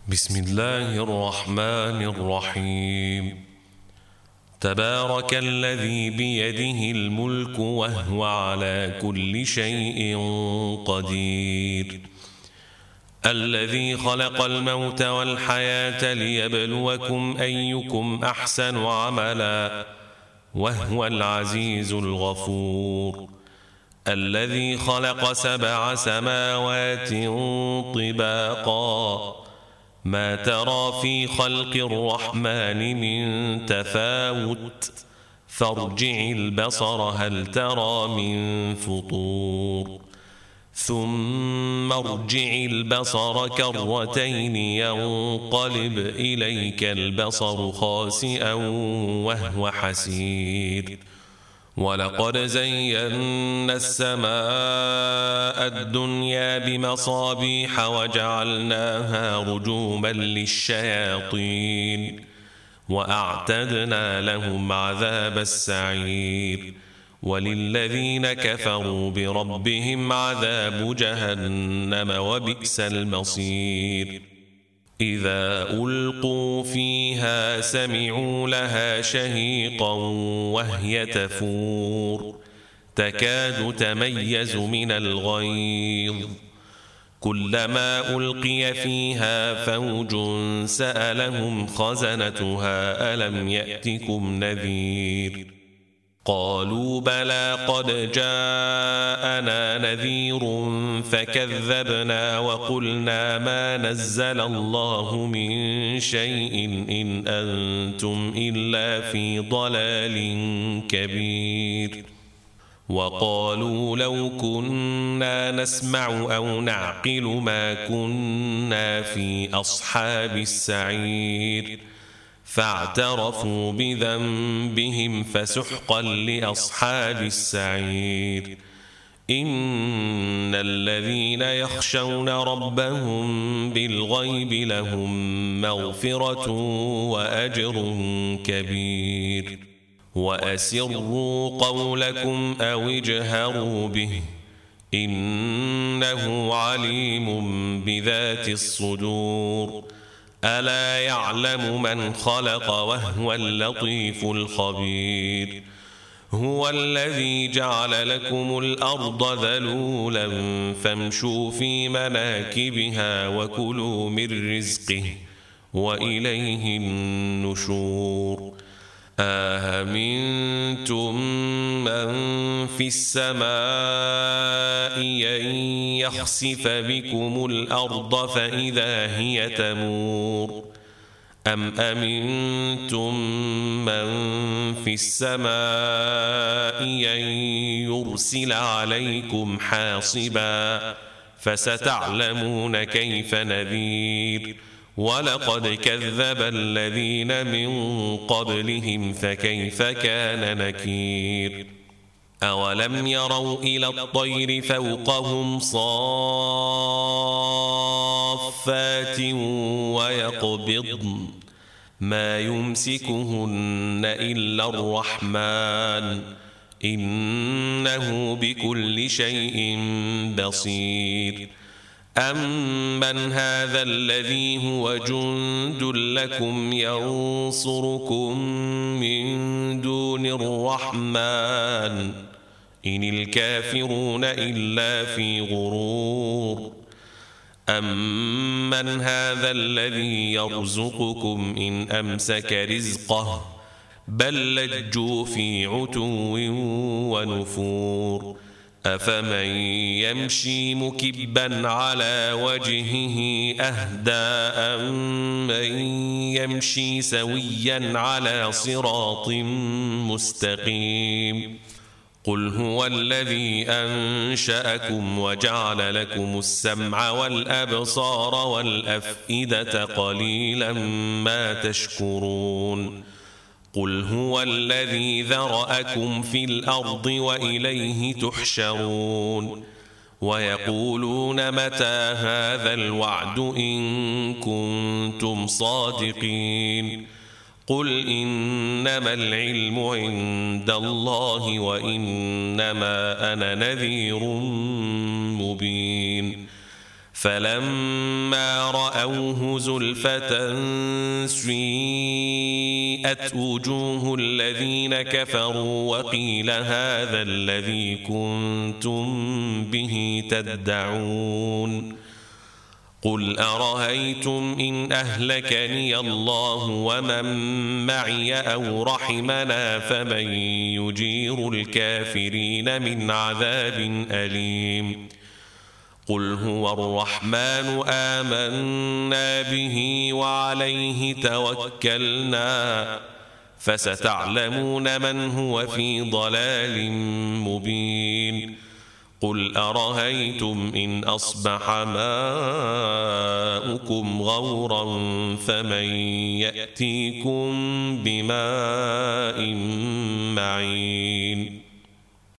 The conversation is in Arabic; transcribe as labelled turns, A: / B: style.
A: بسم الله الرحمن الرحيم. تبارك الذي بيده الملك وهو على كل شيء قدير، الذي خلق الموت والحياة ليبلوكم أيكم أحسن عملا وهو العزيز الغفور، الذي خلق 7 سماوات طباقا ما ترى في خلق الرحمن من تفاوت فارجع البصر هل ترى من فطور، ثم ارجع البصر كرتين ينقلب إليك البصر خاسئا وهو حسير، ولقد زينا السماء الدنيا بمصابيح وجعلناها رجوما للشياطين وأعتدنا لهم عذاب السعير، وللذين كفروا بربهم عذاب جهنم وبئس المصير. إذا ألقوا فيها سمعوا لها شهيقا وهي تفور تكاد تميز من الغيظ، كلما ألقي فيها فوج سألهم خزنتها ألم يأتكم نذير، قالوا بلى قد جاءنا نذير فكذبنا وقلنا ما نزل الله من شيء إن أنتم إلا في ضلال كبير، وقالوا لو كنا نسمع أو نعقل ما كنا في أصحاب السعير، فاعترفوا بذنبهم فسحقا لأصحاب السعير. إن الذين يخشون ربهم بالغيب لهم مغفرة وأجر كبير، وأسروا قولكم أو اجهروا به إنه عليم بذات الصدور، ألا يعلم من خلق وهو اللطيف الخبير، هو الذي جعل لكم الأرض ذلولا فامشوا في مناكبها وكلوا من رزقه وإليه النشور. أأمنتم من في السماء أن يخسف بكم الأرض فإذا هي تمور، أم أمنتم من في السماء أن يرسل عليكم حاصبا فستعلمون كيف نذير، ولقد كذب الذين من قبلهم فكيف كان نكير. أولم يروا إلى الطير فوقهم صافات ويقبضن ما يمسكهن إلا الرحمن إنه بكل شيء بصير. أمن هذا الذي هو جند لكم ينصركم من دون الرحمن إن الكافرون إلا في غرور. أمن هذا الذي يرزقكم إن أمسك رزقه بل لجوا في عتو ونفور. أفمن يمشي مكبا على وجهه أهدى أمن يمشي سويا على صراط مستقيم. قل هو الذي أنشأكم وجعل لكم السمع والأبصار والأفئدة قليلا ما تشكرون. قل هو الذي ذرأكم في الأرض وإليه تحشرون. ويقولون متى هذا الوعد إن كنتم صادقين. قل إنما العلم عند الله وإنما أنا نذير مبين. فلما رأوه زلفة سيئت وجوه الذين كفروا وقيل هذا الذي كنتم به تدعون قل أرأيتم إن أهلكني الله ومن معي أو رحمنا فمن يجير الكافرين من عذاب أليم قل هو الرحمن آمنا به وعليه توكلنا فستعلمون من هو في ضلال مبين قل أرأيتم إن أصبح ماؤكم غورا فمن يأتيكم بماء معين